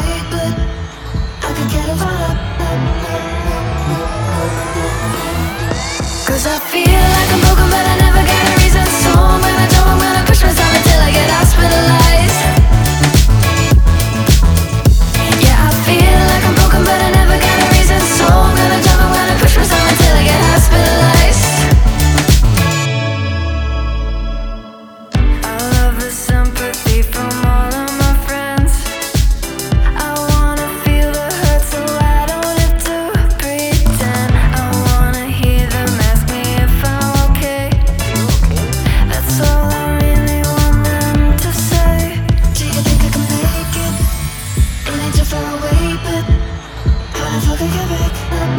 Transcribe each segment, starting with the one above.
away, but I could get a vibe. 'Cause I feel like I'm broken, but I never got a reason. So I'm gonna push myself until I get hospitalized. Yeah, I feel like I'm broken, but I never got a reason. So I'm gonna push myself until I get hospitalized. I love the sympathy from all of my friends. I wanna feel the hurt, so I don't have to pretend. I wanna hear them ask me if I'm okay. That's all I really want them to say. Do you think I can make it? It ain't too far away, but how the fuck I get back?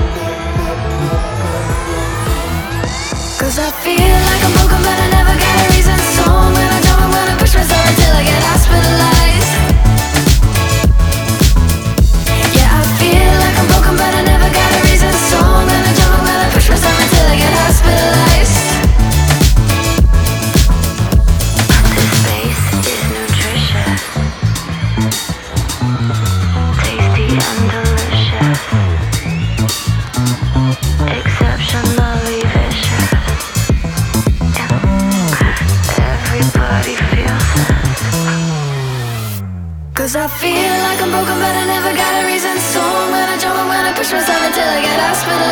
'Cause I feel like I'm broken, but I never got a reason. So I'm gonna push myself until I get hospitalized. Yeah, I feel like I'm broken, but I never got a reason. So I'm gonna push myself until I get hospitalized. This space is nutritious, tasty and delicious, exceptionally vicious. Everybody feels it. 'Cause I feel like I'm broken, but I never got a reason. So I'm gonna push myself until I get hospitalized.